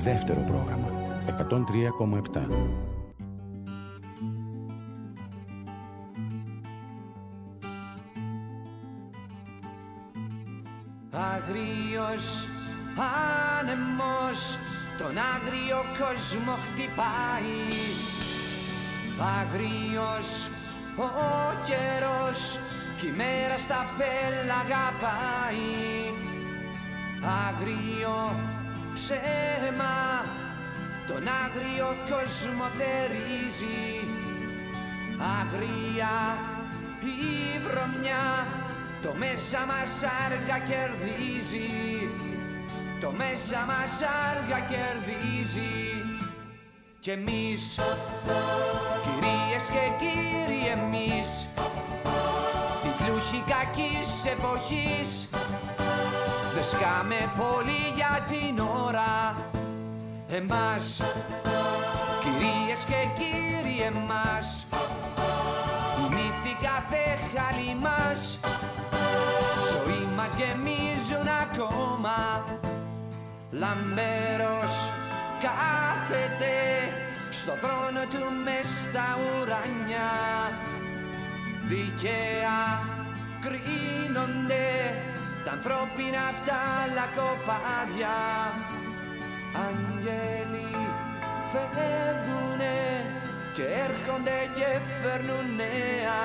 Δεύτερο πρόγραμμα 103,7. Αγρίος άνεμος τον άγριο κόσμο χτυπάει. Αγρίος ο καιρός κι η μέρα στα πέλαγα πάει. Αγρίο ψέμα τον άγριο κόσμο θερίζει. Αγρία η βρωμιά το μέσα μας άργα κερδίζει. Το μέσα μας άργα κερδίζει. Κι εμείς, κυρίες και κύριοι εμείς, τη πλούχη κακής εποχής, δε σκάμε πολύ για την ώρα. Εμάς, κυρίες και κύριοι εμάς, οι μύθοι κάθε χαλί μας, ζωή μας γεμίζουν ακόμα. Λαμπέρος κάθεται στο θρόνο του μες στα ουρανιά. Δικαία κρίνονται τα ανθρώπινα απ' τα λακκοπάδια. Αγγέλοι φεύγουνε και έρχονται και φέρνουν νέα.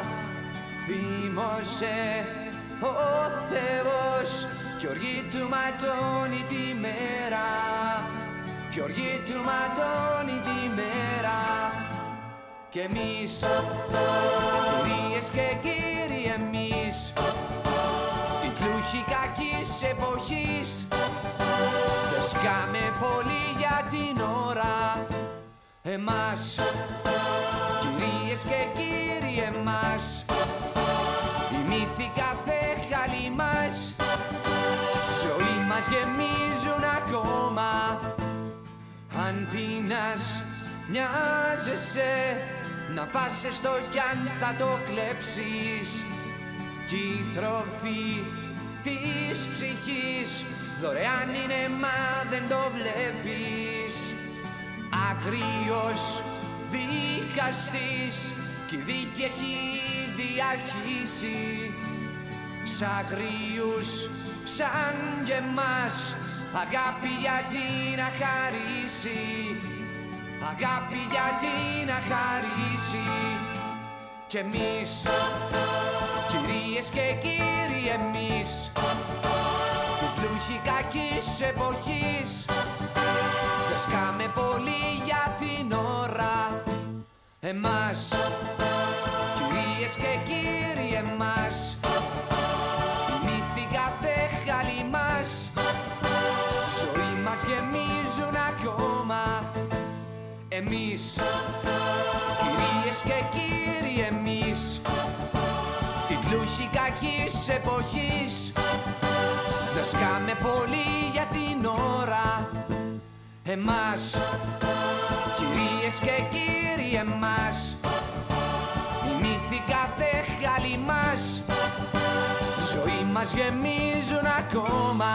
Θύμωσε ο Θεός κι οργή του ματώνει τη μέρα. Κι οργή του ματώνει τη μέρα. Κι εμείς, κυρίες και κύριοι εμείς, την πλούχη κακής εποχής, δε σκάμε πολύ για την ώρα. Εμάς, κυρίες και κύριοι εμάς, οι μύθοι κάθε χαλί μας, ζωή μας γεμίζουν ακόμα. Αν πείνας μοιάζεσαι να φάσαι στο κι αν θα το κλέψεις. Κι η τροφή της ψυχής δωρεάν είναι μα δεν το βλέπεις. Αγρίος δικαστής κι η δίκη έχει διαχύσει. Σ' αγρίους σαν και εμάς αγάπη γιατί να χαρίσει. Αγάπη γιατί να χαρίσει. Κι εμείς, κυρίες και κύριοι εμείς, την πλούχη κακής εποχής, δε σκάμε πολύ για την ώρα. Εμάς, κυρίες και κύριοι εμάς, οι μύθοι κάθε χαλί μας, ζωή μας γεμίζουν ακόμα. Εμείς, κυρίες και κύριοι εμείς, την πλούχη κακής εποχής, δε σκάμε πολύ για την ώρα. Εμάς, κυρίες και κύριοι εμάς, οι μύθοι κάθε χαλί μας, ζωή μας γεμίζουν ακόμα.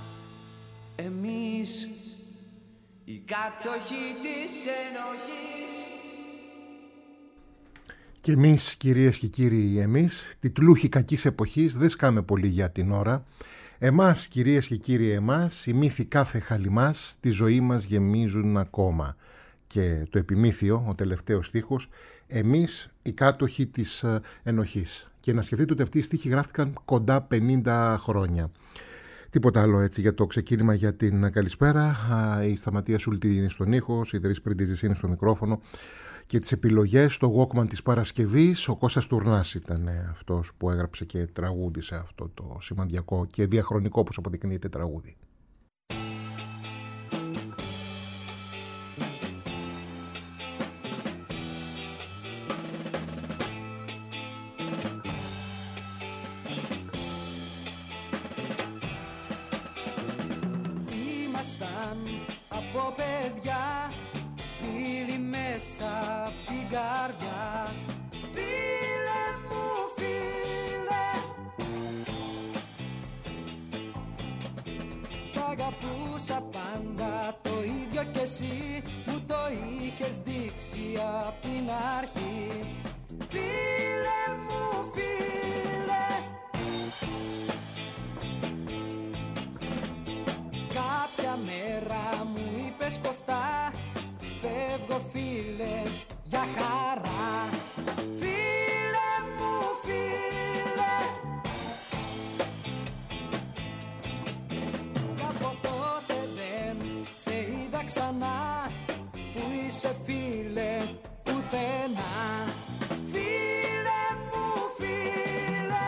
Εμείς, οι κάτοχοι της ενοχής. Και εμείς, κυρίες και κύριοι εμείς, τη πλούχη κακής εποχής δεν σκάμε πολύ για την ώρα. Εμάς, κυρίες και κύριοι εμάς, οι μύθοι κάθε χαλί μας, τη ζωή μας γεμίζουν ακόμα. Και το επιμύθιο, ο τελευταίος στίχος, εμείς οι κάτοχοι της ενοχής. Και να σκεφτείτε ότι αυτοί οι στίχοι γράφτηκαν κοντά 50 χρόνια. Τίποτα άλλο έτσι για το ξεκίνημα για την καλησπέρα. Η Σταματία Σούλτη είναι στον ήχο, η Ιδρύς Πριντίζης είναι στο μικρόφωνο και τις επιλογές στο Walkman της Παρασκευής. Ο Κώστας Τουρνάς ήταν αυτός που έγραψε και τραγούδισε αυτό το σημαντικό και διαχρονικό, όπως αποδεικνύεται, τραγούδι. Από παιδιά, φίλοι μέσα απ' την καρδιά. Φίλε μου, φίλε, σ' αγαπούσα πάντα το ίδιο κι εσύ μου το είχες δείξει απ' την αρχή. Φίλε μου, φίλε, κάποια μέρα μου είπες κοφτά, φεύγω φίλε για χαρά. Φίλε μου, φίλε, κι από τότε δεν σε είδα ξανά, που είσαι φίλε πουθενά. Φίλε μου, φίλε,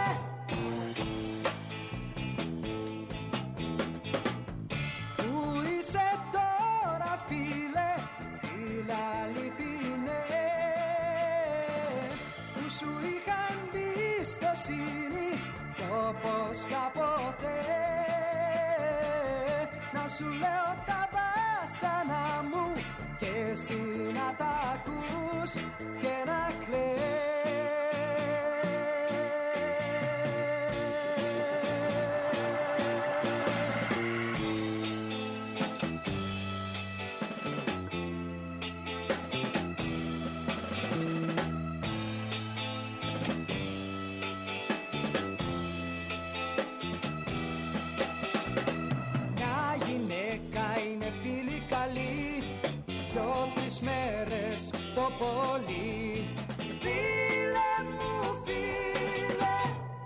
που είσαι τώρα φίλε, φίλε αληθινέ, που σου είχαν εμπιστοσύνη κι όπως κάποτε να σου λέω τα βάσανα μου και εσύ να τα ακούς και να κλαις. Μια γυναίκα είναι φίλη καλή, 2-3 μέρες το πολύ. Φίλε μου, φίλε,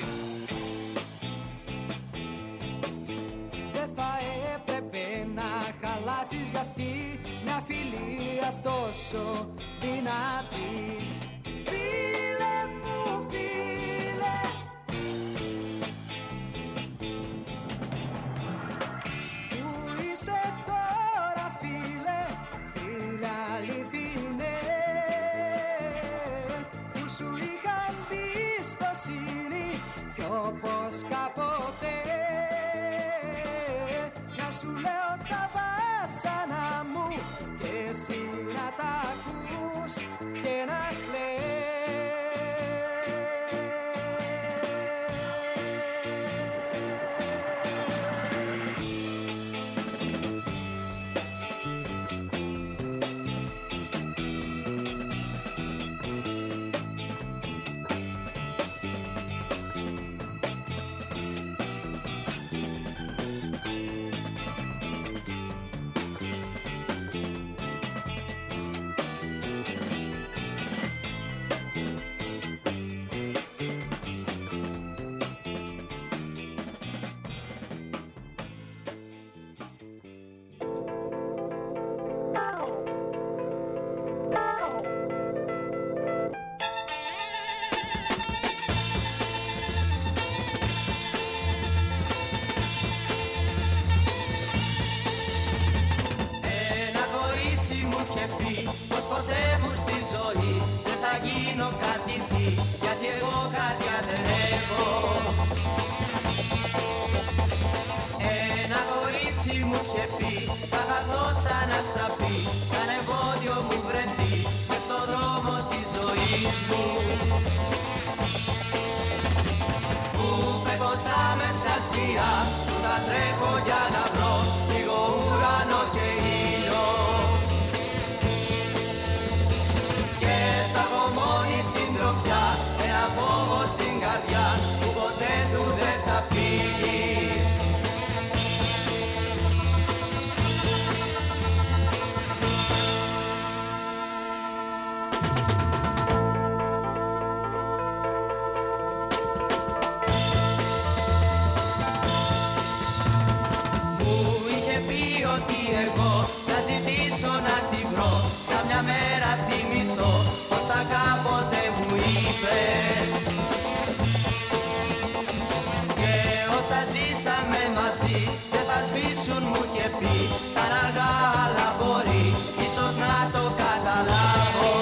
δεν θα έπρεπε να χαλάσεις γι' αυτή μια φιλία τόσο δυνατή. Φίλε μου, φίλε, που είσαι τώρα φίλε, φίλε αληθινέ, που σου είχα εμπιστοσύνη κι όπως κάποτε να σου λέω τα βάσανα μου και εσύ να τα ακούς και να κλαις. Πως ποτέ μου στη ζωή δεν θα γίνω κάτι τι, γιατί εγώ καρδιά δεν έχω. Ένα κορίτσι μου είχε πει, θα χαθώ σαν αστραπή, σαν εμπόδιο μου βρεθεί μες στον δρόμο της ζωής μου. Που φεύγω στα μέσα σκιά, που θα τρέχω για να βρω λίγο ουρανό και ήλιο. Και θα έχω μόνη συντροφιά, ένα φόβο στην καρδιά που ποτέ του δεν θα φύγει. Μου είχε πει ότι εγώ θα ζητήσω να τη βρω, σαν μια μέρα θυμηθώ όσα κάποτε μου είπε. Και όσα ζήσαμε μαζί δεν θα σβήσουν, μου είχε πει, θα είναι αργά αλλά μπορεί ίσως να το καταλάβω.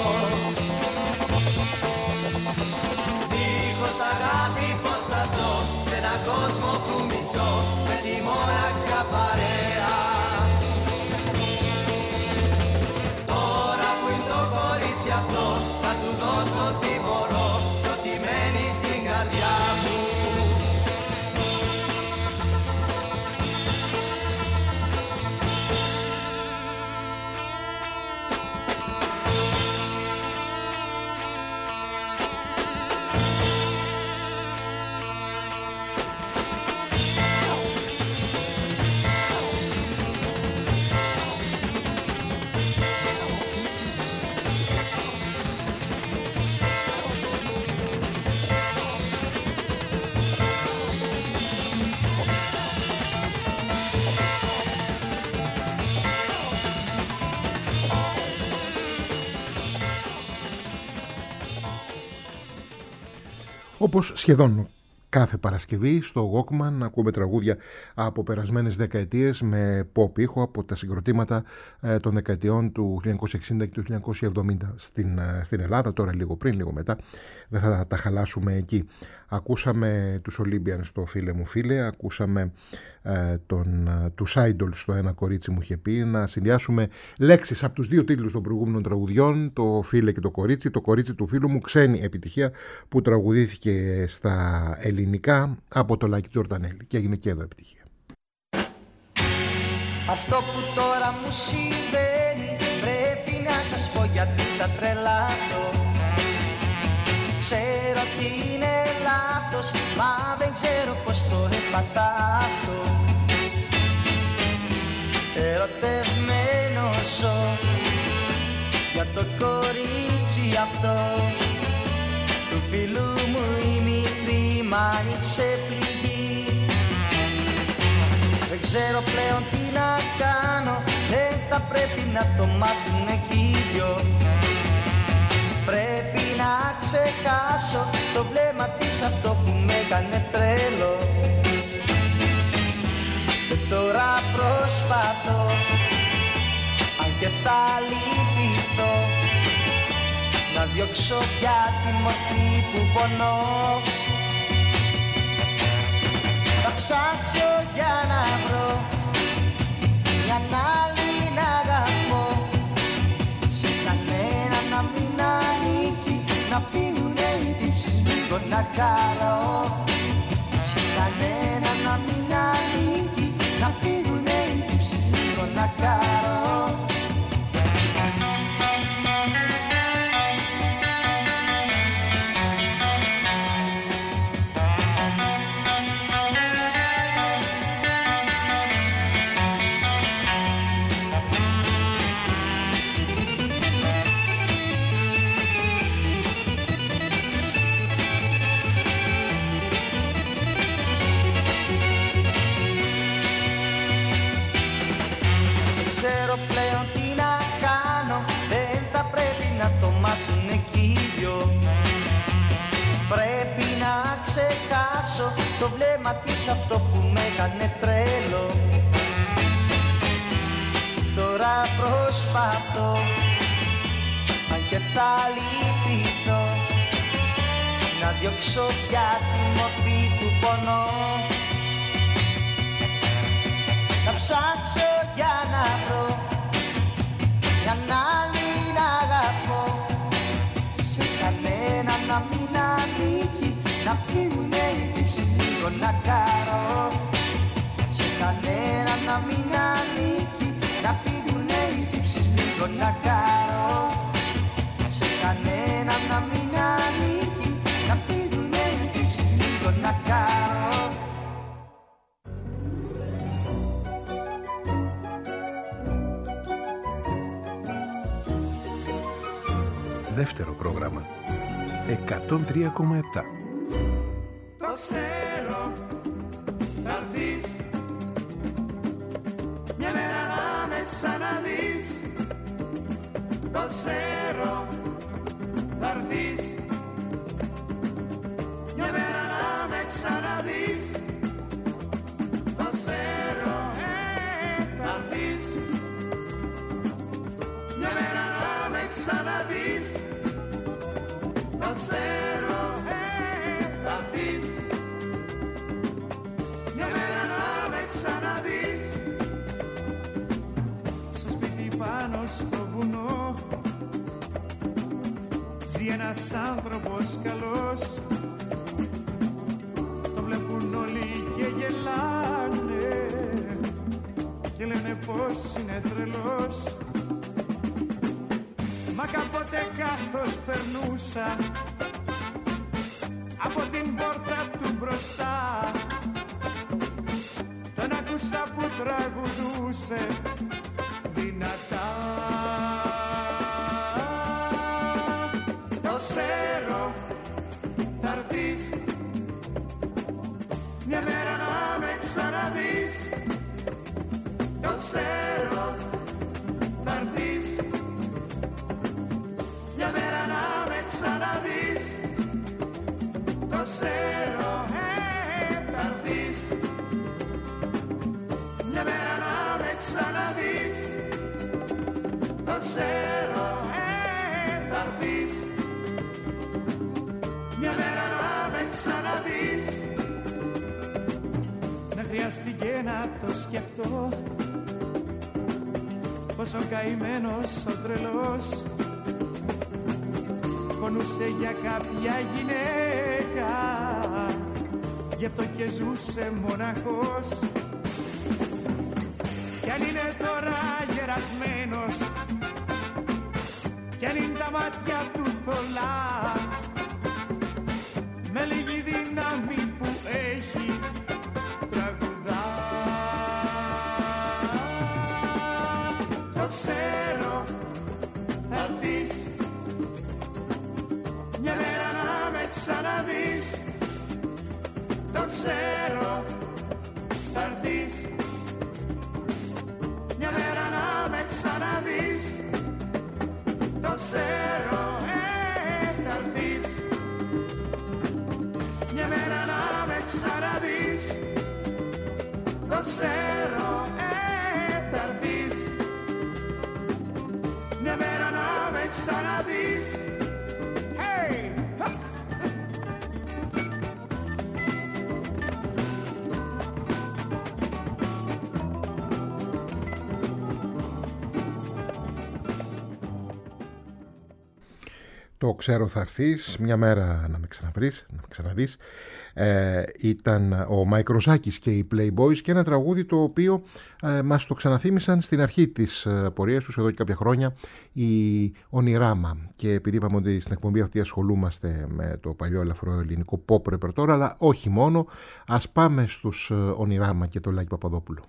Δίχως αγάπη πως θα ζω σε έναν κόσμο που μισώ, με τη μοναξιά παρέα. Τώρα που είναι το κορίτσι αυτό, θα του δώσω τι μπορώ κι ό,τι μένει στην καρδιά μου. Όπως σχεδόν κάθε Παρασκευή στο Walkman ακούμε τραγούδια από περασμένες δεκαετίες με pop ήχο από τα συγκροτήματα των δεκαετιών του 1960 και του 1970 στην Ελλάδα, τώρα λίγο πριν, λίγο μετά, δεν θα τα χαλάσουμε εκεί. Ακούσαμε τους Olympians στο Φίλε μου φίλε, ακούσαμε τους Idols στο Ένα κορίτσι μου είχε πει, να συνδυάσουμε λέξεις από τους δύο τίτλους των προηγούμενων τραγουδιών, το Φίλε και το κορίτσι του φίλου μου, ξένη επιτυχία που τραγουδήθηκε στα ελληνικά από το Λάκη Τζορτανέλη και έγινε και εδώ επιτυχία. Αυτό που τώρα μου συμβαίνει πρέπει να σας πω γιατί τα τρελάθω. Ξέρω ότι είναι λάθος, μα δεν ξέρω πως το έπαθα αυτό. Ερωτευμένος ζω για το κορίτσι αυτό. Του φίλου μου η μικρή μ' άνοιξε πληγή. Δεν ξέρω πλέον τι να κάνω, δεν θα πρέπει να το μάθουν εκεί δυο. Πρέπει να ξεχάσω το βλέμμα της αυτό που με έκανε τρέλο. Και τώρα προσπαθώ, αν και θα λυπηθώ, να διώξω πια τη μορφή που πονώ. Θα ψάξω για να βρω μια άλλη να αγαπώ, σε κανένα να μην ανήκει, να φύγουνε οι τύψεις λίγο να χαρώ. Σε κανένα να μην ανήκει, να φύγουνε οι τύψεις λίγο να χαρώ. Το βλέμμα της αυτό που με έκανε τρέλο. Τώρα προσπαθώ, αν και θα λυπηθώ, να διώξω πια τη μορφή του πονώ. Να ψάξω για να βρω μια άλλη να αγαπώ, σε κανένα να μην ανήκει, να φύγουνε οι τύψεις λίγο να χαρώ. Σε κανένα να μην ανήκει, να φύγουνε οι τύψεις λίγο να χαρώ. Σε κανένα να μην ανήκει, να φύγουνε οι τύψεις λίγο να χαρώ. Δεύτερο πρόγραμμα 103,7. Το ξέρω, θα έρθεις μια μέρα να με ξαναδείς. Το ξέρω, θα έρθεις μια μέρα να με ξαναδείς. Το ξέρω, θα έρθεις μια μέρα να με ξαναδείς. Το ξέρω, θα έρθεις μια μέρα να με ξαναδείς. Στο σπίτι πάνω στο βουνό ζει ένας άνθρωπος καλός. Το βλέπουν όλοι και γελάνε και λένε πως είναι τρελός. Μα κάποτε καθώς περνούσα από την πόρτα του μπροστά, τον άκουσα που τραγουδούσε δυνατά. Το ξέρω, θα έρθεις μια μέρα να με ξαναδείς. Το ξέρω, θα έρθεις μια μέρα να με ξαναδείς. Το ξέρω, θα έρθεις μια μέρα να με ξαναδείς. Δεν χρειάστηκε να το σκεφτώ, πόσο καημένος ο τρελός πονούσε για κάποια γυναίκα, γι' αυτό και ζούσε μοναχός. Κι αν είναι τώρα γερασμένος, κι αν είναι τα μάτια του θολά, με λίγη δύναμη που έχει τραγουδά. Το ξέρω, θα έρθεις μια μέρα να με ξαναδείς. Το ξέρω, θα έρθεις μια μέρα να με ξαναδείς. Το ξέρω, θα έρθεις μια μέρα να με ξαναδείς. Το ξέρω, θα έρθεις μια μέρα να με ξαναδείς. Hey! Το ξέρω θα έρθεις, μια μέρα να με ξαναβρεις, να με ξαναδείς. Ήταν ο Μαϊκροζάκης και οι Playboys και ένα τραγούδι το οποίο μας το ξαναθύμισαν στην αρχή της πορείας τους εδώ και κάποια χρόνια, η Ονειράμα. Και επειδή είπαμε ότι στην εκπομπή αυτή ασχολούμαστε με το παλιό ελαφρό ελληνικό pop ρεπερτόριο, αλλά όχι μόνο, ας πάμε στους Ονειράμα και το Λάκη Παπαδόπουλο.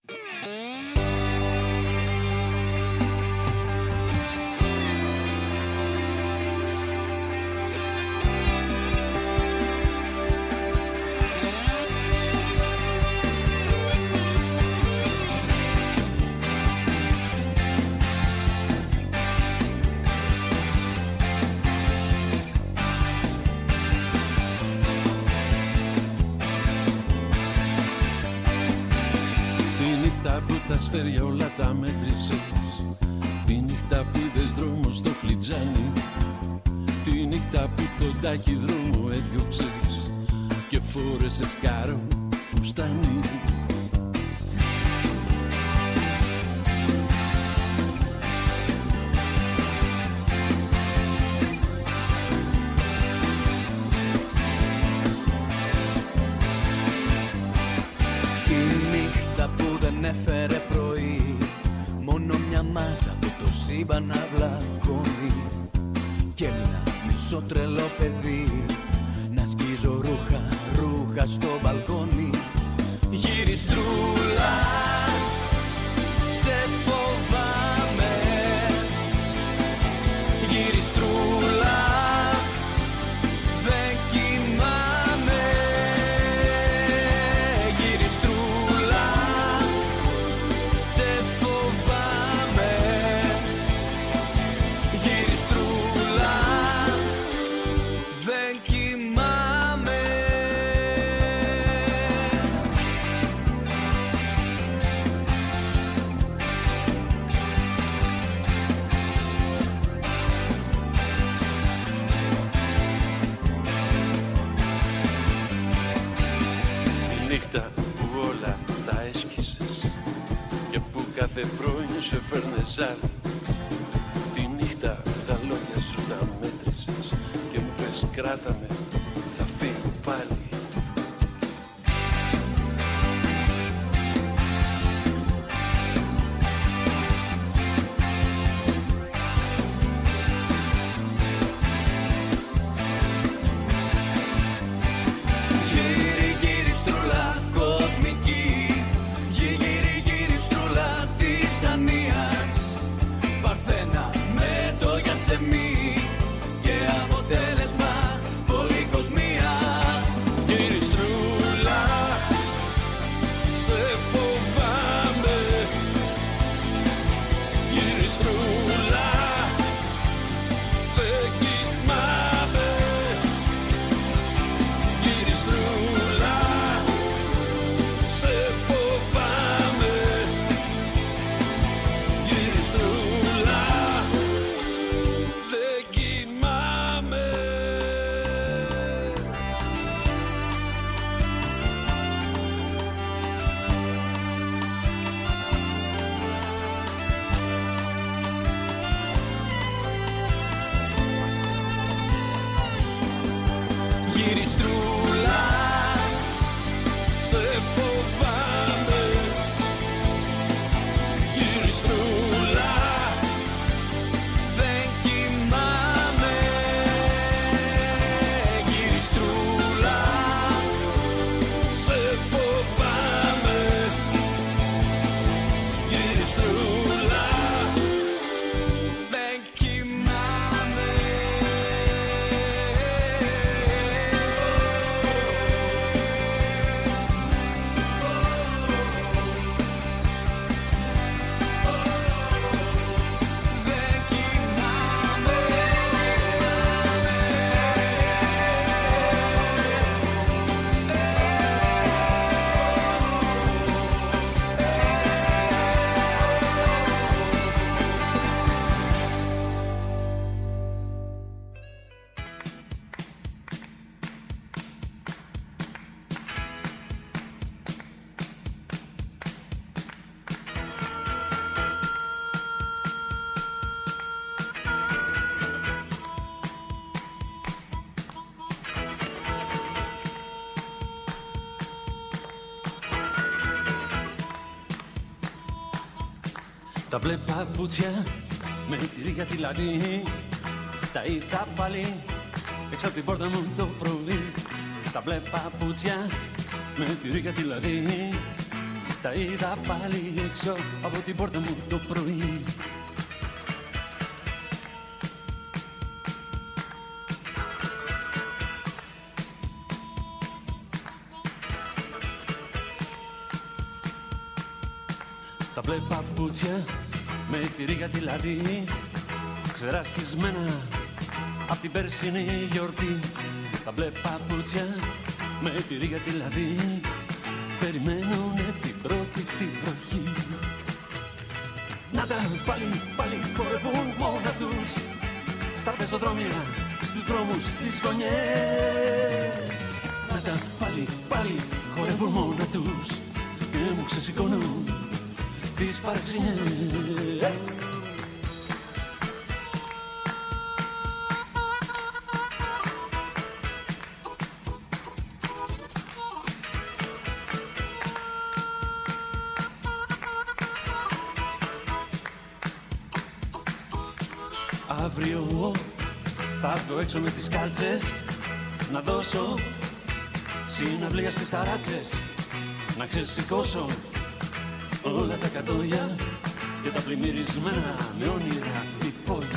Τα αστέρια όλα τα μέτρησες, τη νύχτα που είδες δρόμο στο φλιτζάνι, τη νύχτα που τον ταχυδρόμο έδιωξες και φόρεσες κάρο φουστάνι. Έφερε πρωί, μόνο μια μάζα από το σύμπαν να βλακώνει. Και έμεινα μισό τρελό παιδί, να σκίζω ρούχα στο μπαλκόνι. Γυριστρούλα, σε φοβάμαι. Γυριστρούλα, δεν κοιμάμαι. Που όλα τα έσκησες και που κάθε πρωί σε φέρνε ζάρι, τη νύχτα τα λόγια σου τα μέτρησες και μου πες κράταμε, θα φύγω πάλι. Και αποτέλεσμα Τα μπλε παπούτσια με τυρί τη λατή, τα είδα πάλι έξω από την πόρτα μου το πρωί. Τα μπλε παπούτσια με τυρί τη λατή, τα είδα πάλι έξω από την πόρτα μου το πρωί. Τα μπλε παπούτσια με τη ρίγα τη λατή, ξεράσκισμένα απ' την περσινή γιορτή. Τα μπλε παπούτσια με τη ρίγα τη λατή, περιμένουνε την πρώτη τη βροχή. Να τα πάλι χορεύουν μόνα τους, στα πεζοδρόμια, στους δρόμους, τις γωνιές. Να τα πάλι χορεύουν μόνα τους και μου ξεσηκώνουν τις παραξενιές. Αύριο θα βγω έξω με τις κάλτσες, να δώσω συναυλία στις ταράτσες, να ξεσηκώσω όλα τα κατόγια και τα πλημμυρισμένα με όνειρα υπόγεια.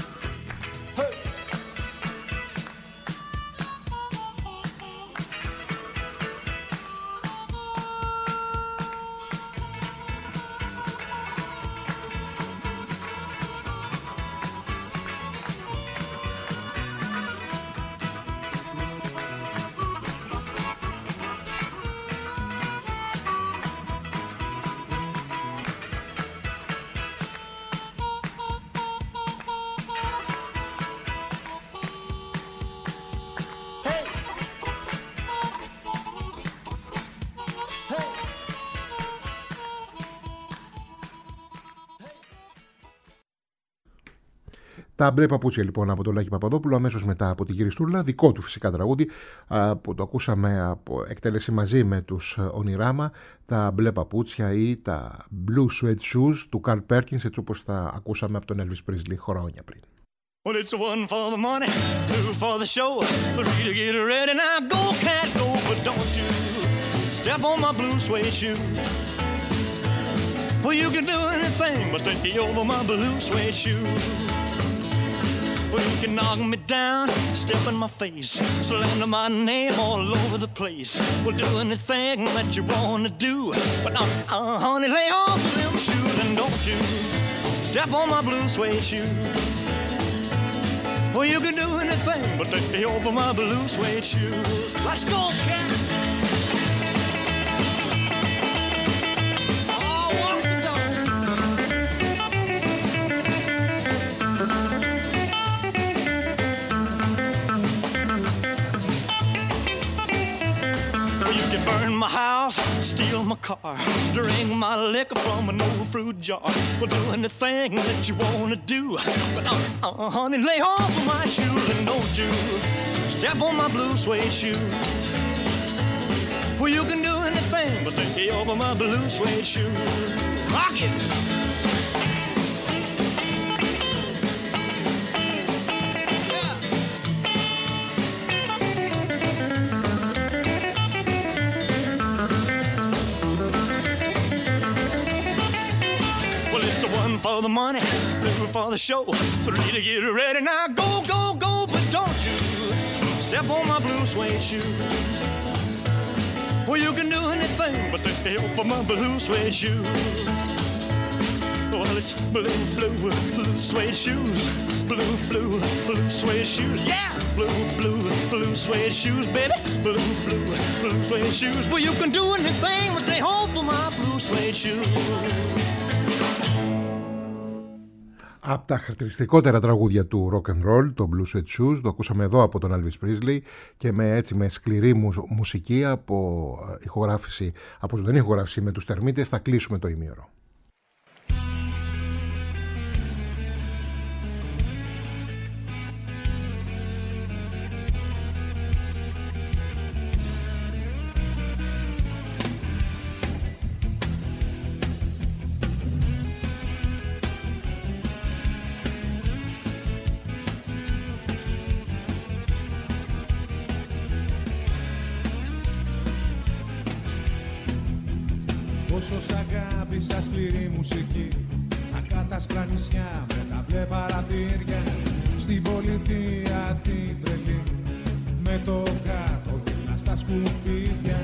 Τα μπλε παπούτσια λοιπόν από τον Λάκη Παπαδόπουλο, αμέσως μετά από τη Γυριστούλα, δικό του φυσικά τραγούδι που το ακούσαμε από εκτέλεση μαζί με τους Ονειράμα, τα μπλε παπούτσια ή τα blue sweat shoes του Carl Perkins, έτσι όπως τα ακούσαμε από τον Elvis Presley χρόνια πριν. Well, it's one for the money, two for the show, three to get ready. Now go, cat, go, but don't you step on my blue suede shoe. Well, you can do anything but stay over my blue suede shoe. Well, you can knock me down, step in my face, slander my name all over the place. Well, do anything that you want to do, but honey, lay off them shoes and don't you step on my blue suede shoe. Well, you can do anything but stay over my blue suede shoes. Let's go, cat! Burn my house, steal my car, drink my liquor from an old fruit jar. Well, do anything that you want to do, but honey, lay off of my shoes and don't you step on my blue suede shoe. Well, you can do anything but lay over my blue suede shoe. Rock it! For the money, two for the show, three to get ready. Now go, go, go, but don't you step on my blue suede shoe. Well, you can do anything but stay over my blue suede shoe. Well, it's blue, blue, blue suede shoes, blue, blue, blue suede shoes. Yeah, blue, blue, blue suede shoes, baby, blue, blue, blue suede shoes. Well, you can do anything but stay over my blue suede shoes. Από τα χαρακτηριστικότερα τραγούδια του rock and roll, το Blue Sweat Shoes, το ακούσαμε εδώ από τον Elvis Presley και με σκληρή μουσική από ζωντανή ηχογράφηση με τους Τερμίτες θα κλείσουμε το ημίωρο. Πόσο σ' αγάπησα σκληρή μουσική, στα κάτασπρα νησιά με τα μπλε παραθύρια, στην πολιτεία την τρελή, με το κάτω δίπλα στα σκουπίδια.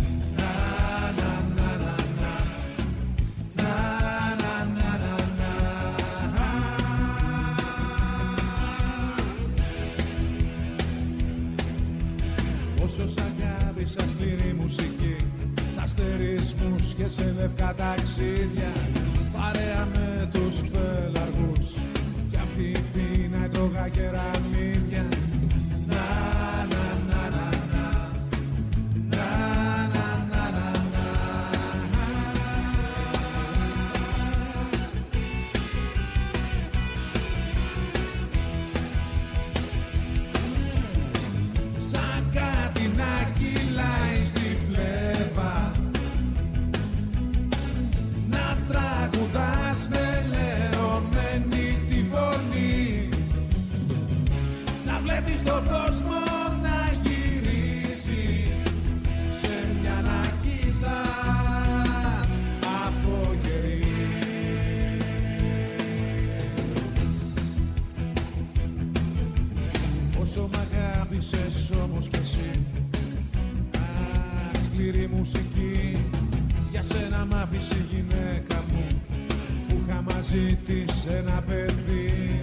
Πόσο σ' αγάπησα σκληρή μουσική, σ' αστερισμούς και σε λευκά ταξίδια, παρέα με τους πελαργούς κι απ' την πείνα έτρωγα κεραμίδια. Στον κόσμο να γυρίζει σε μια νακίδα από καιρή. Όσο μ' αγάπησες όμως κι εσύ, σκληρή μουσική, για σένα μ' άφησε η γυναίκα μου που είχα μαζί της ένα παιδί.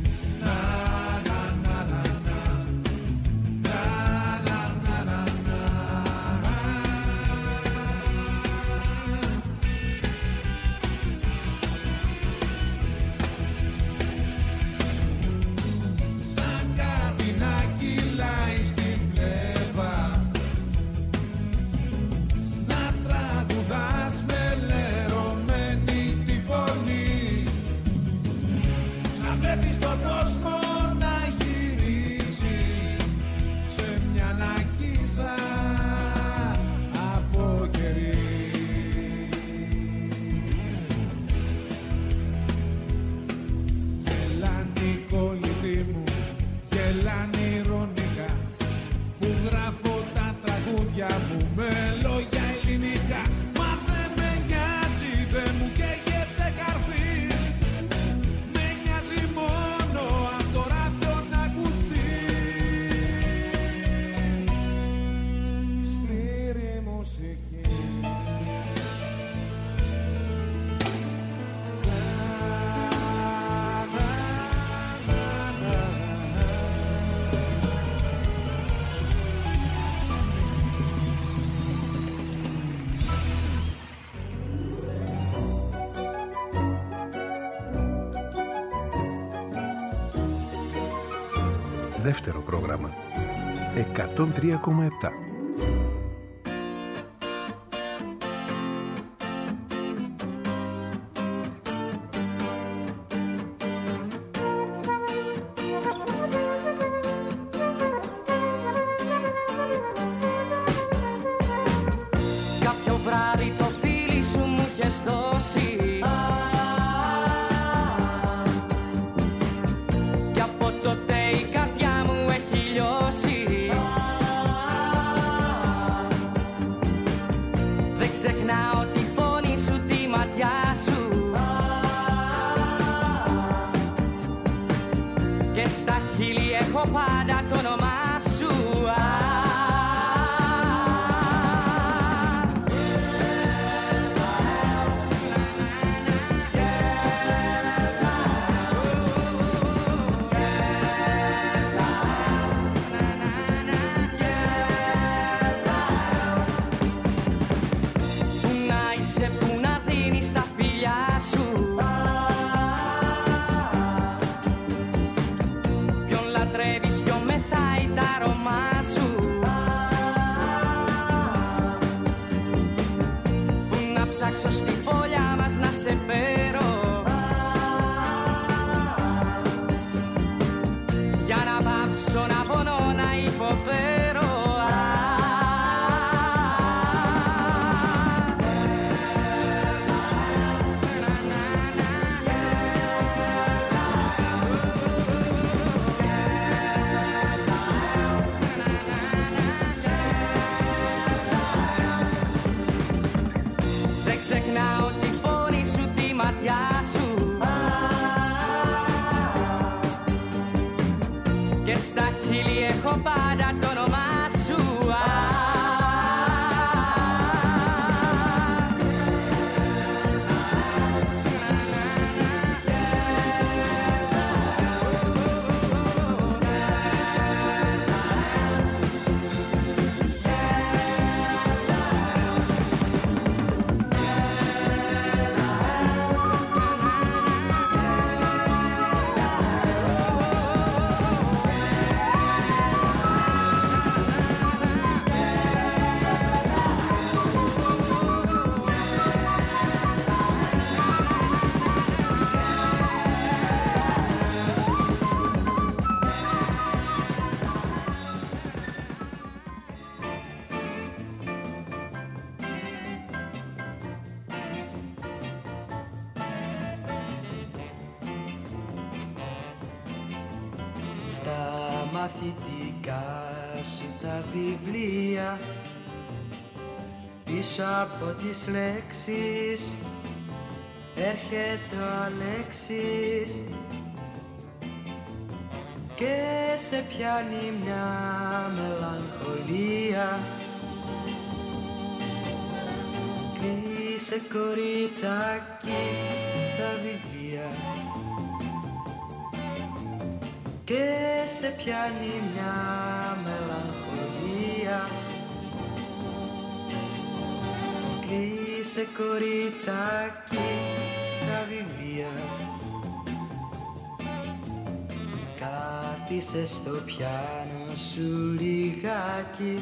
Δεύτερο πρόγραμμα 103,7. Κάποιο βράδυ το φίλι σου μου είχες δώσει, κι από τότε η καρδιά μου έχει λιώσει. Δεν ξεχνάω τη φωνή σου, τη ματιά σου, και στα χείλη έχω πάντα το όνομά σου. Ψάξω στη φωλιά μας να σε φέρω, για να βάψω, να πονώ, να υποφέρω. Δεν ξεχνάω στα μαθητικά σου τα βιβλία, πίσω από τις λέξεις έρχεται ο Αλέξης και σε πιάνει μια μελαγχολία. Κλείσε κοριτσάκι τα βιβλία και σε πιάνει μια μελαγχολία. Κλείσε κοριτσάκι τα βιβλία. Κάθισε στο πιάνο σου λιγάκι,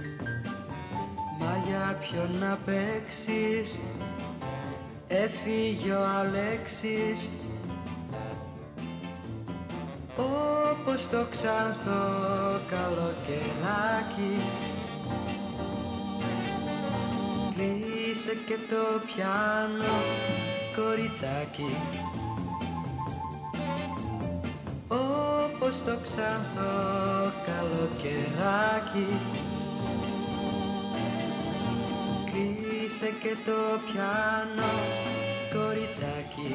μα για ποιον να παίξεις, έφυγε ο Αλέξης όπως το ξανθό καλοκαιράκι. Κλείσε και το πιάνο κοριτσάκι, όπως το ξανθό καλοκαιράκι. Κλείσε και το πιάνο κοριτσάκι.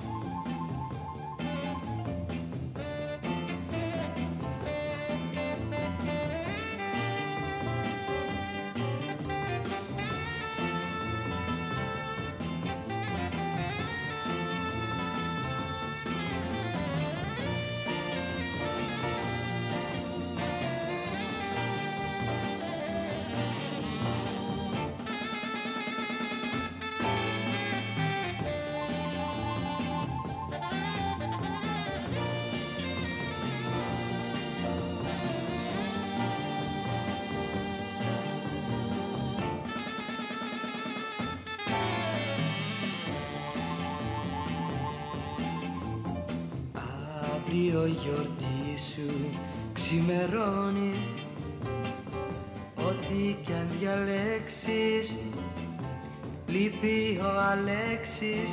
Αύριο γιορτή σου ξημερώνει, ό,τι κι αν διαλέξεις, λείπει ο Αλέξης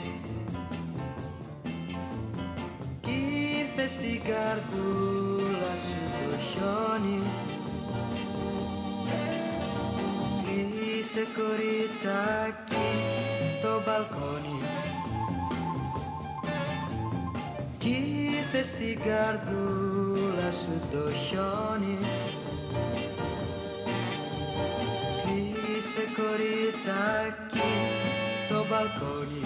κι ήρθε στην καρδούλα σου το χιόνι. Κλείσε κοριτσάκι το μπαλκόνι κι ήρθε στην καρδούλα σου το χιόνι. Κλείσε κοριτσάκι το μπαλκόνι.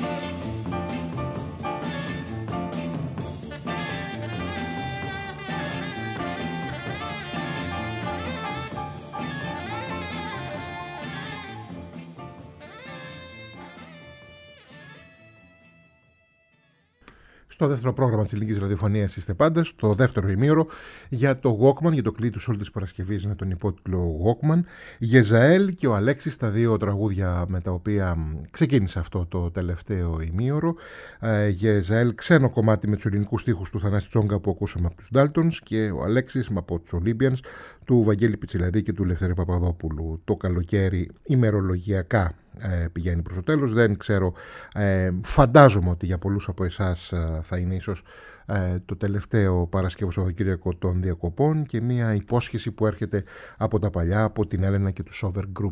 Στο δεύτερο πρόγραμμα της ελληνικής ραδιοφωνίας είστε πάντα, στο δεύτερο ημίωρο, για το Walkman, για το κλειδί του όλης της Παρασκευής με τον υπότιτλο Walkman. Γεζαέλ και ο Αλέξης, τα δύο τραγούδια με τα οποία ξεκίνησε αυτό το τελευταίο ημίωρο. Γεζαέλ, ξένο κομμάτι με τους ελληνικούς στίχους του Θανάση Τσόγκα που ακούσαμε από τους Daltons, και ο Αλέξης από τους Olympians του Βαγγέλη Πιτσιλαδή και του Λευτέρη Παπαδόπουλου. Το καλοκαίρι ημερολογιακά πηγαίνει προς το τέλος. Δεν ξέρω, φαντάζομαι ότι για πολλούς από εσάς θα είναι ίσως το τελευταίο Παρασκευό Σαββατοκύριακο των διακοπών, και μια υπόσχεση που έρχεται από τα παλιά, από την Έλενα και του Sover Group.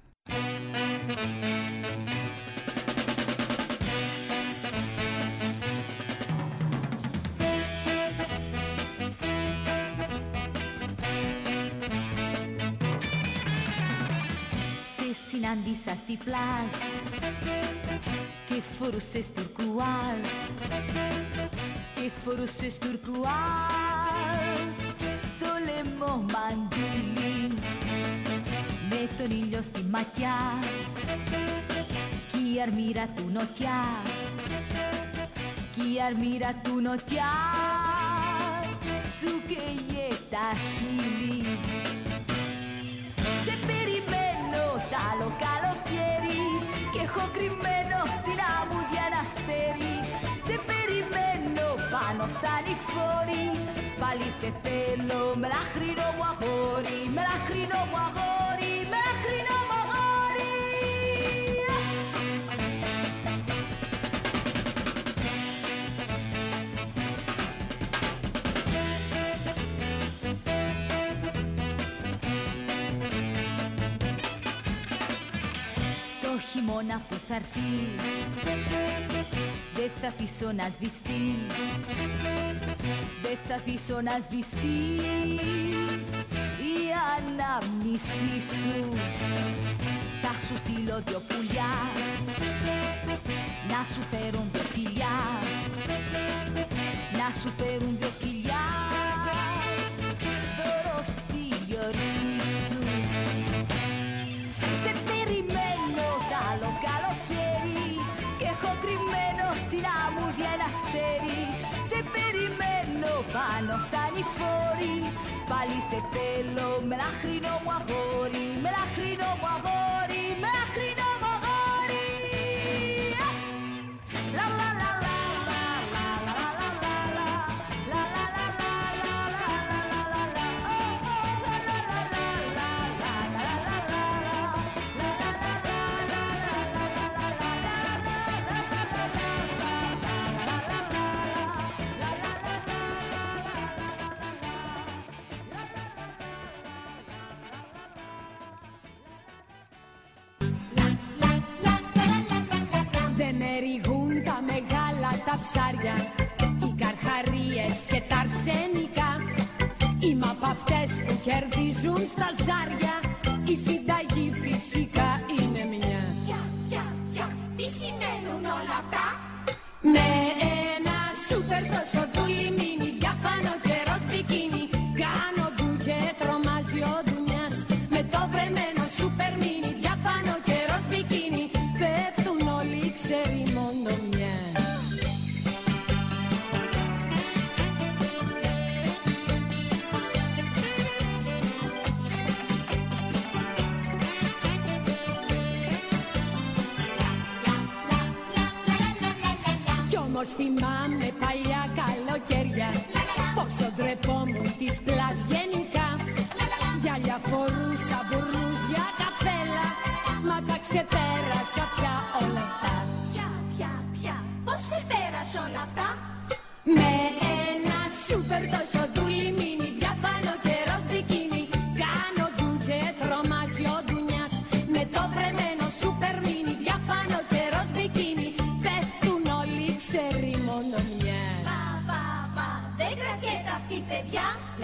Συνάντησα στη πλάζ και φορούσες τουρκουάζ, και φορούσες τουρκουάζ, στο λαιμό μαντίλι με τον ήλιο στη ματιά κι η αρμύρα του νοτιά, κι η αρμύρα του νοτιά σου καίγε τα χείλη. Σε περιμένω τ' άλλο καλοκαίρι και έχω κρυμμένο στην αμμούδια ένα αστέρι. Σε περιμένω πάνω στα νηφόρη, πάλι σε θέλω με λαχρινό μου αγόρι, με λαχρινό μου αγόρι, με λαχρινό μου αγόρι. χειμώνα που θα έρθει δεν θα αφήσω να σβηστεί, δεν θα αφήσω να σβηστεί η ανάμνησή σου. Θα σου στείλω δυο πουλιά να σου φέρουν δυο φιλιά, να σου φέρουν δυο φιλιά δώρο στη γιορτή σου. Σε περιμένω τ' άλλο καλοκαίρι και έχω κρυμμένο στην αμμούδια ένα αστέρι. Σε περιμένω πάνω στα νηφόρη, πάλι σε θέλω με λαχρινό μου αγόρι, με λαχρινό μου αγόρι, με λαχρινό μου αγόρι. Λα λα λα λα λα λα λα λα λα λα λα λα δεν με ρηγούν τα μεγάλα τα ψάρια, οι καρχαρίες και τα αρσενικά. Είμαι απ' αυτές που κερδίζουν στα ζάρια, η συνταγή φυσικά είναι μια. Τι σημαίνουν όλα αυτά? Με ένα σούπερ τόσο δουλιμίνι, διάφανο καιρός μπικίνι, κάνω ντου και τρομάζει ο ντουνιάς. Με το βρεμένο σούπερ μίνι, διάφανο καιρός μπικίνι, πέφτουν όλοι ξέροι μόνο μιας. Κι όμως θυμάμαι παλιά καλοκαίρια, πόσο ντρεπόμουν τις πλάς γενικά. Γυαλιά φορούσα, μπουρνούζια, καπέλα, μα τα ξεπέρασα πια όλα αυτά. Ποια, πώς ξεπέρασε όλα αυτά? Με ένα σούπερ τόσο δουλιμίνι, διάφανο καιρός μπικίνι, κάνω ντου και τρομάζει ο ντουνιάς. Με το βρεμένο σούπερ μίνι, διάφανο καιρός μπικίνι, πέφτουν όλοι ξέροι μόνο μιας. Δεν κρατιέται αυτή παιδιά.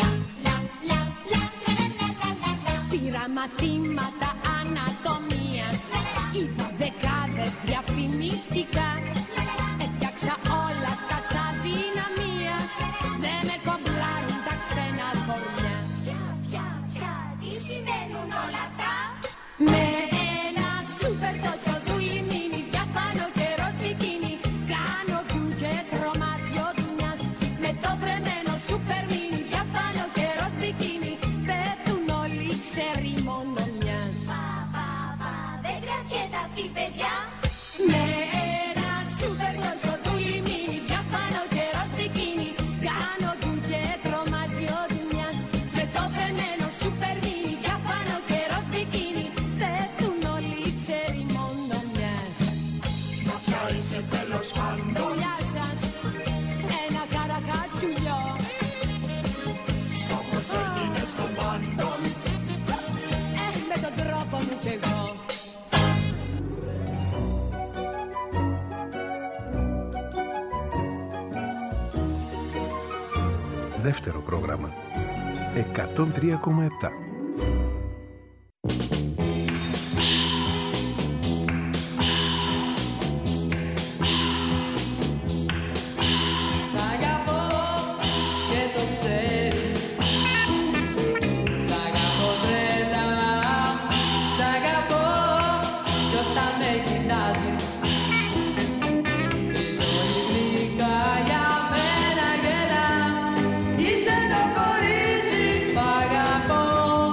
Πήρα μαθήματα ανατομίας, είδα δεκάδες διαφημιστικά, έφτιαξα όλα στα σαν δυναμίας, δεν με κομπλάρουν τα ξένα κορμιά. Ποια, τι σημαίνουν όλα αυτά? Με ένα σούπερ τόσο δουλιμίνι, διάφανο καιρός μπικίνι, κάνω ντου και τρομάζει ο ντουνιάς. Με το βρεμένο σούπερ μίνι, διάφανο καιρός μπικίνι, πέφτουν όλοι ξέροι μόνο μιας. Δεν κρατιέται αυτή παιδιά. Με ένα σούπερ τόσο δουλιμίνι, διάφανο καιρός μπικίνι, κάνω ντου και τρομάζει ο ντουνιάς. Με το βρεμένο σούπερ μίνι, διάφανο καιρός μπικίνι, πέφτουν όλοι ξέροι μόνο μιας. Μα ποια είσαι τέλος πάντων? Γεια σας, ένα καρακατσουλιό, Στόχος έγινες των πάντων. με τον τρόπο μου κι εγώ. Δεύτερο πρόγραμμα 103,7. Είσαι το κορίτσι, αγαπώ.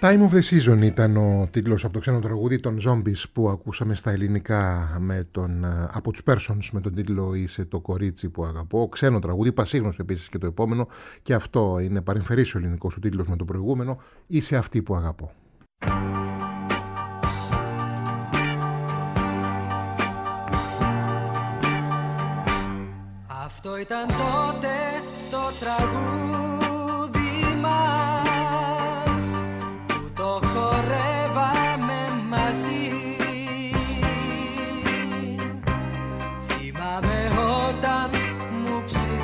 Time of the Season ήταν ο τίτλος από το ξένο τραγούδι των Zombies που ακούσαμε στα ελληνικά από τους Persons με τον τίτλο «Είσαι το κορίτσι που αγαπώ». Ξένο τραγούδι, πασίγνωστο επίσης και το επόμενο, και αυτό είναι παρεμφερής ο ελληνικός του τίτλος με το προηγούμενο, «Είσαι αυτή που αγαπώ». Αυτό ήταν τότε το τραγούδι μας που το χορεύαμε μαζί. Θυμάμαι όταν μου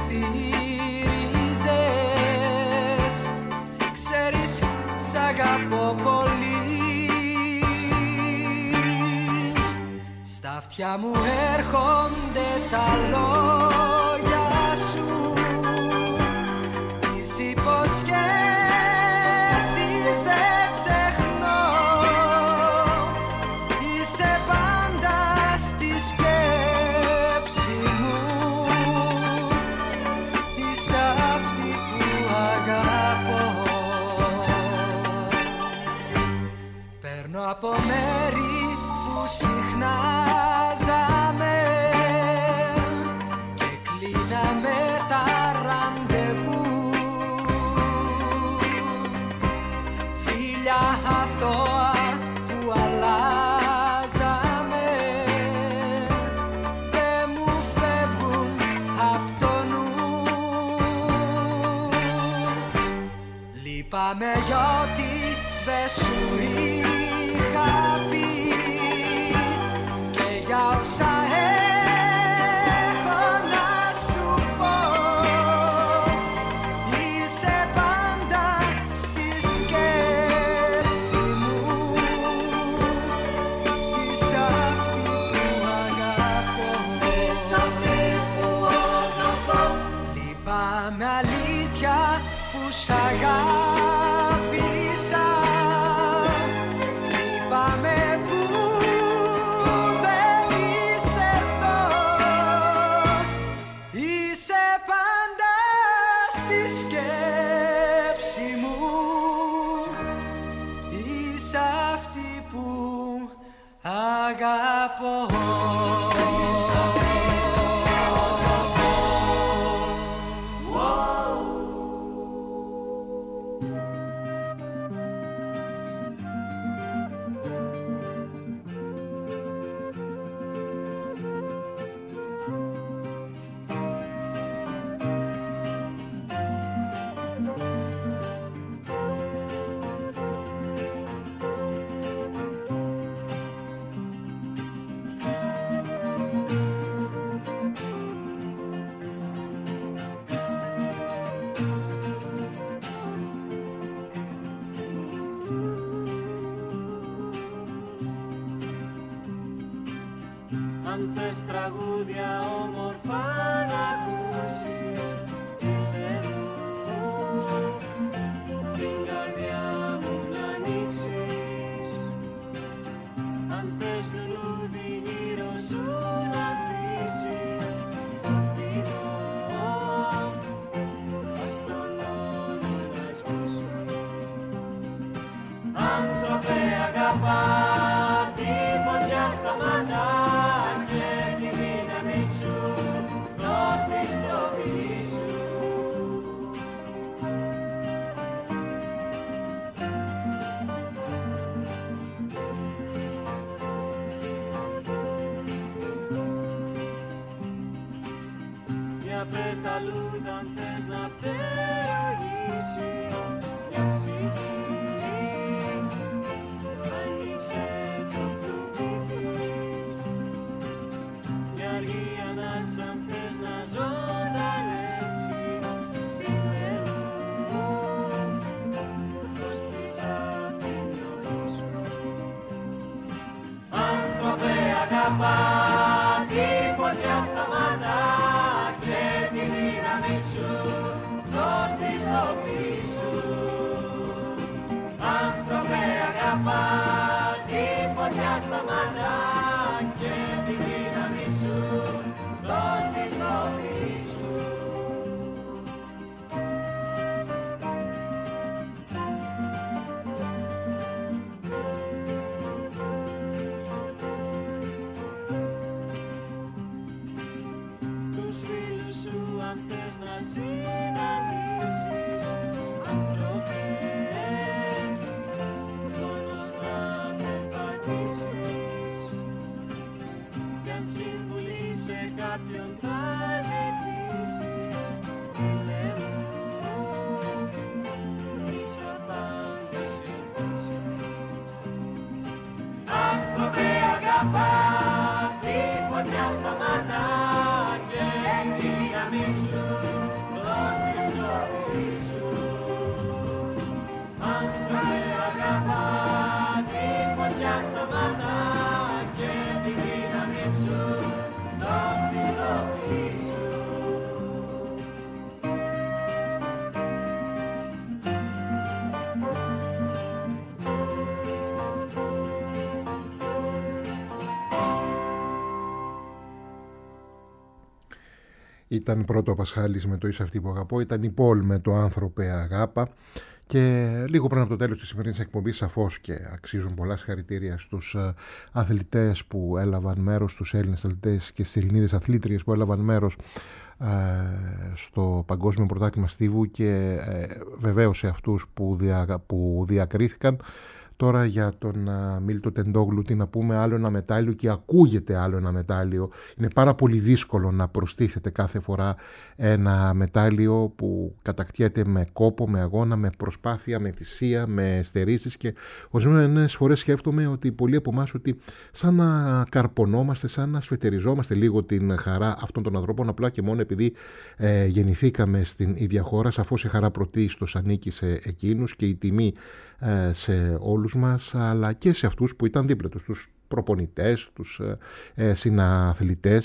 ψιθύριζες, ξέρεις σ' αγαπώ πολύ. Στα αυτιά μου έρχονται τα λόγια σου, τις υποσχέσεις δεν ξεχνώ. Είσαι πάντα στη σκέψη μου, είσαι αυτή που αγαπώ. Παίρνω από μέρη που συχνάζαμε και κλείναμε τα ραντεβού, φίλια αθώα που αλλάζαμε, δεν μου φεύγουν απ' το νου. Λείπαμε για ό,τι δεν σου είχα πει και για όσα έχω να σου πω. Είσαι πάντα στη σκέψη μου, είσαι αυτή που αγαπώ. Είσαι αυτή που αγαπώ. Λείπαμε αλήθεια που σ' αγάπησα, λείπαμε που δεν είσαι εδώ. Είσαι πάντα στη σκέψη μου, είσαι αυτή που αγαπώ. Αν θες τραγούδια όμορφα να ακούσεις, πείτε μου την καρδιά μου να ανοίξεις. Αν θες λουλούδι γύρω σου να χτίσεις, πείτε ας τον όρο να σβήσεις. Άνθρωπε αγαπά τη φωτιά στα μάτια και τη δύναμη σου, δώσ' τη στο φιλί σου. Μια πεταλούδα αν θες να φτερογήσει, μια ψυχή άνοιξε το κουμπί. Μια αργή ανάσα αν θες να ζωντανέψει, πείτε μου πως της αφήνω σου. Άνθρωπε αγαπά τη φωτιά στα μάτια και τη δύναμη σου, δώσ' τη στο φιλί σου. Άνθρωπε αγαπά τη φωτιά στα μάτια και τη δύναμη σου, δώσ' τη στο αν θες να συναντήσεις άνθρωπε, μόνος να περπατήσεις κι αν συμβουλή σε κάποιον θα ζητήσεις, φίλε μου, της απάντησης. Άνθρωπε αγαπά τη φωτιά στα μάτια και τη δύναμη σου, δώσ' τη ζωή σου. Άνθρωπε αγαπά τη φωτιά στα μάτια και τη δύναμη σου, δώσ' τη ζωή σου. Ήταν πρώτο ο Πασχάλης με το «Είσαι αυτή που αγαπώ», ήταν η Πολ με το «Άνθρωπε αγάπα». Και λίγο πριν από το τέλος της σημερινής εκπομπής, σαφώς και αξίζουν πολλά συγχαρητήρια στους αθλητές που έλαβαν μέρος, στους Έλληνες αθλητές και στις Ελληνίδες αθλήτριες που έλαβαν μέρος στο Παγκόσμιο Πρωτάθλημα Στίβου και βεβαίως σε αυτούς που διακρίθηκαν. Τώρα για τον Μίλτο Τεντόγλου τι να πούμε, άλλο ένα μετάλλιο, και ακούγεται άλλο ένα μετάλλιο. Είναι πάρα πολύ δύσκολο να προστίθεται κάθε φορά ένα μετάλλιο που κατακτιέται με κόπο, με αγώνα, με προσπάθεια, με θυσία, με στερήσεις, και ορισμένες φορές σκέφτομαι ότι πολλοί από εμάς ότι σαν να καρπονόμαστε, σαν να σφετεριζόμαστε λίγο την χαρά αυτών των ανθρώπων απλά και μόνο επειδή γεννηθήκαμε στην ίδια χώρα, σαφώς η χαρά πρωτίστως ανήκει σε εκείνους και η τιμή σε όλους μας, αλλά και σε αυτούς που ήταν δίπλα τους, τους προπονητές, τους συναθλητές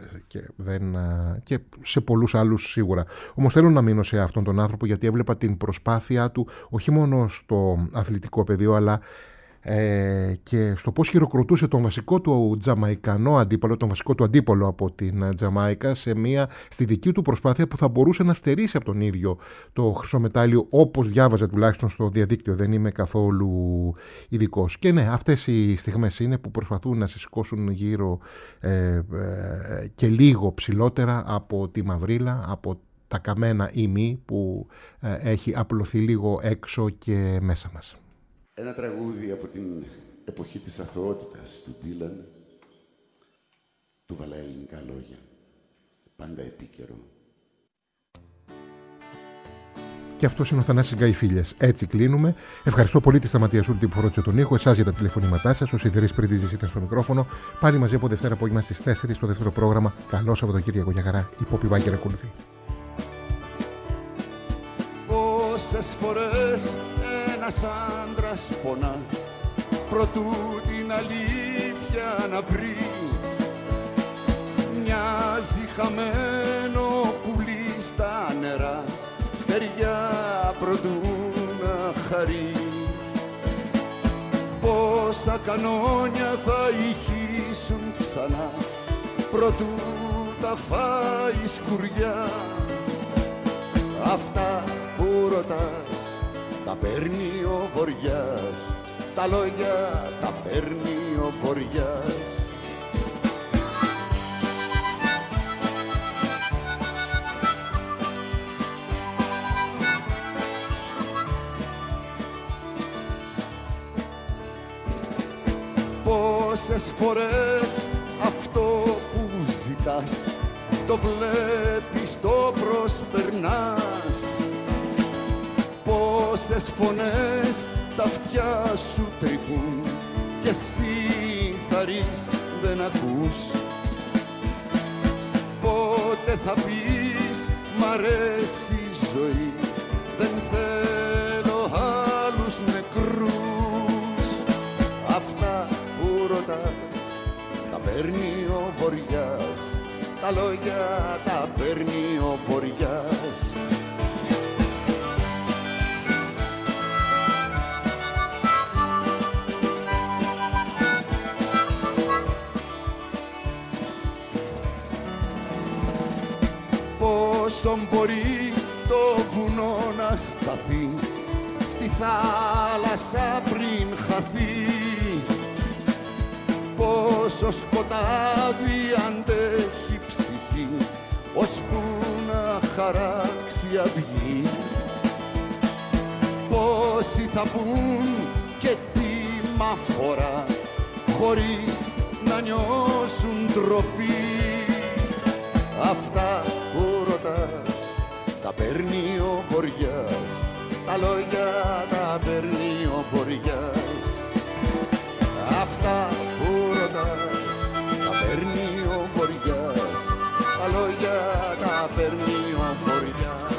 και σε πολλούς άλλους σίγουρα. Όμως θέλω να μείνω σε αυτόν τον άνθρωπο γιατί έβλεπα την προσπάθειά του όχι μόνο στο αθλητικό πεδίο αλλά και στο πώς χειροκροτούσε τον βασικό του Τζαμαϊκανό αντίπαλο, τον βασικό του αντίπολο από την Τζαμάικα στη δική του προσπάθεια που θα μπορούσε να στερήσει από τον ίδιο το χρυσό μετάλλιο, όπως διάβαζε τουλάχιστον στο διαδίκτυο, δεν είμαι καθόλου ειδικός. Και ναι, αυτές οι στιγμές είναι που προσπαθούν να σηκώσουν γύρω και λίγο ψηλότερα από τη μαυρίλα, από τα καμένα ημί που έχει απλωθεί λίγο έξω και μέσα μας. Ένα τραγούδι από την εποχή της αθωότητας του Ντίλαν, του βάλα ελληνικά λόγια, πάντα επίκαιρο. Και αυτός είναι ο Θανάσης Γκαϊφίλιας. Έτσι κλείνουμε. Ευχαριστώ πολύ τη Σταματία Σούλτη που φρόντισε τον ήχο, εσάς για τα τηλεφωνήματά σας. Ο Σιδηρής Πρίτιζης ήταν στο μικρόφωνο. Πάλι μαζί από Δευτέρα απόγευμα στις 4 στο δεύτερο πρόγραμμα. Καλό Σαββατοκύριακο για χαρά. Η Πόπη Βάγκερ ακολουθεί. Πόσες φορές ένας άντρας πονά προτού την αλήθεια να βρει, μοιάζει χαμένο πουλί στα νερά, στεριά προτού να χαρεί. Πόσα κανόνια θα ηχήσουν ξανά προτού τα φάει σκουριά, αυτά που ρωτάς τα παίρνει ο Βοριάς, τα λόγια τα παίρνει ο Βοριάς. Πόσες φορές αυτό που ζητάς το βλέπεις, το προσπερνάς, πόσες φωνές τα αυτιά σου τρυπούν και εσύ θαρρείς δεν ακούς. Πότε θα πεις μ' αρέσει η ζωή, δεν θέλω άλλους νεκρούς. Αυτά που ρωτάς τα παίρνει ο Βοριάς, τα λόγια τα παίρνει ο Βοριάς. Πόσο μπορεί το βουνό να σταθεί στη θάλασσα πριν χαθεί, πόσο σκοτάδι αντέχει ψυχή ώσπου να η αυγή. Πόσοι θα πουν και τι μ' αφορά, χωρίς να νιώσουν ντροπή. Αυτά που ρωτάς τα παίρνει ο Βοριάς, τα λόγια τα παίρνει ο Βοριάς. Αυτά που ρωτάς τα παίρνει ο Βοριάς, τα λόγια τα παίρνει ο Βοριάς.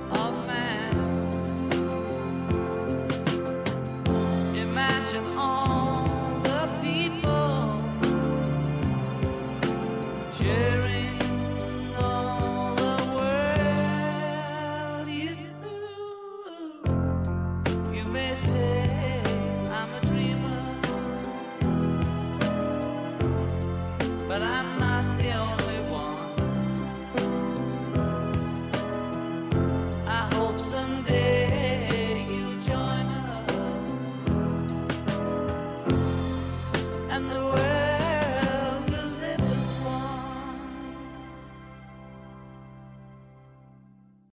Imagine all